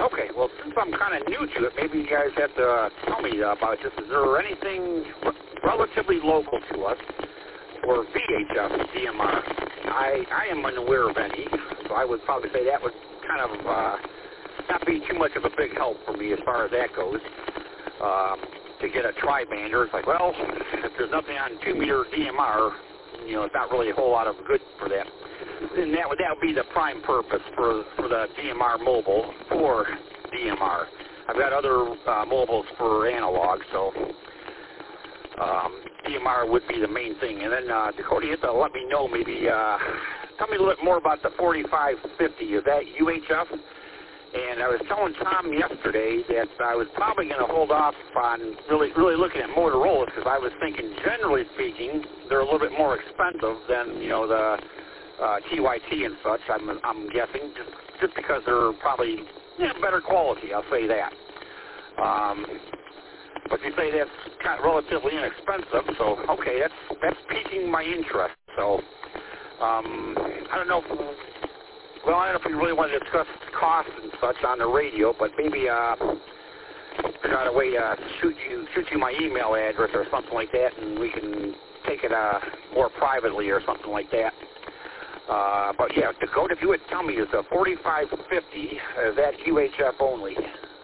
Okay, well, since I'm kind of new to it, maybe you guys have to tell me about this. Is there anything relatively local to us for VHF DMR? I am unaware of any, so I would probably say that would kind of not be too much of a big help for me as far as that goes. To get a tri-bander, it's like, well, if there's nothing on 2-meter DMR, it's not really a whole lot of good for that. And that would be the prime purpose for the DMR mobile for DMR. I've got other mobiles for analog, so DMR would be the main thing. And then Dakota, you have to let me know, maybe tell me a little bit more about the 4550. Is that UHF? And I was telling Tom yesterday that I was probably going to hold off on really looking at Motorola's because I was thinking, generally speaking, they're a little bit more expensive than the TYT and such. I'm guessing just because they're probably better quality. I'll say that. But you say that's kind of relatively inexpensive, so okay, that's piquing my interest. So I don't know. Well, I don't know if you really want to discuss costs and such on the radio, but maybe figure out a way to shoot you my email address or something like that, and we can take it more privately or something like that. But yeah, Dakota, if you would tell me, is the 4550 is that UHF only?